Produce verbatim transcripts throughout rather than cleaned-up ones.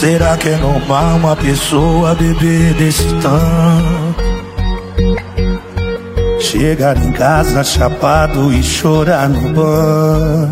Será que é normal uma pessoa beber desse tanto? Chegar em casa chapado e chorar no banho,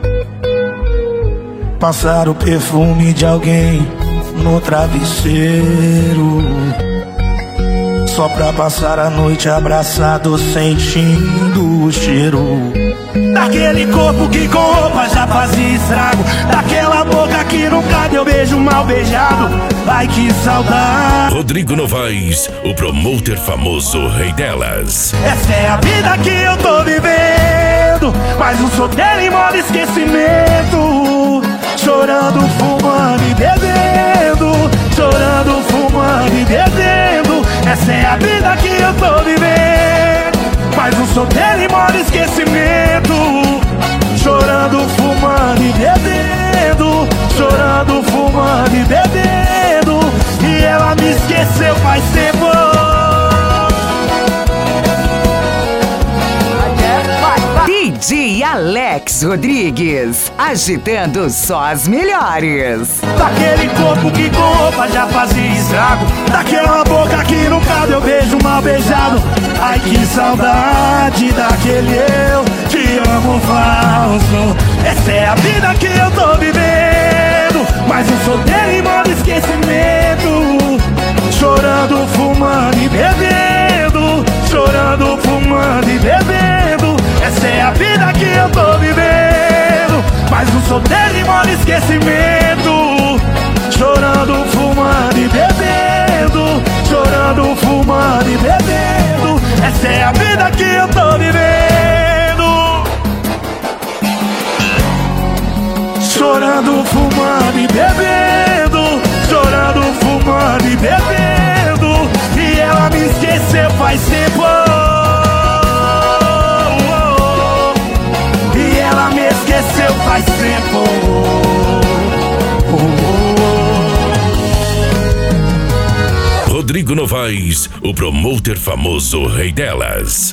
passar o perfume de alguém no travesseiro, só pra passar a noite abraçado sentindo o cheiro daquele corpo que com roupa já fazia estrago, daquela boca que nunca deu beijo mal beijado. Ai que saudade. Rodrigo Novaes, o promoter famoso rei delas. Essa é a vida que eu tô vivendo, mas um solteiro em modo esquecimento, chorando, fumando e bebendo, chorando, fumando e bebendo. Essa é a vida que eu tô vivendo, mas um solteiro em modo esquecimento, chorando, fumando e bebendo, chorando, fumando e bebendo. E ela me esqueceu faz tempo. D J Alex Rodrigues, agitando só as melhores. Daquele corpo que com roupa já fazia estrago, daquela boca que nunca deu beijo mal beijado. Ai que saudade daquele eu te amo falso. Essa é a vida que eu tô vivendo, mas um solteiro em modo esquecimento, chorando, fumando e bebendo, chorando, fumando e bebendo. Essa é a vida que eu tô vivendo, mas um solteiro em modo esquecimento, chorando, fumando e bebendo, chorando, fumando e bebendo. Essa é a vida que eu tô vivendo, chorando, fumando e bebendo, chorando, fumando e bebendo. E ela me esqueceu faz tempo. E ela me esqueceu faz tempo. Rodrigo Novaes, o promoter famoso rei delas.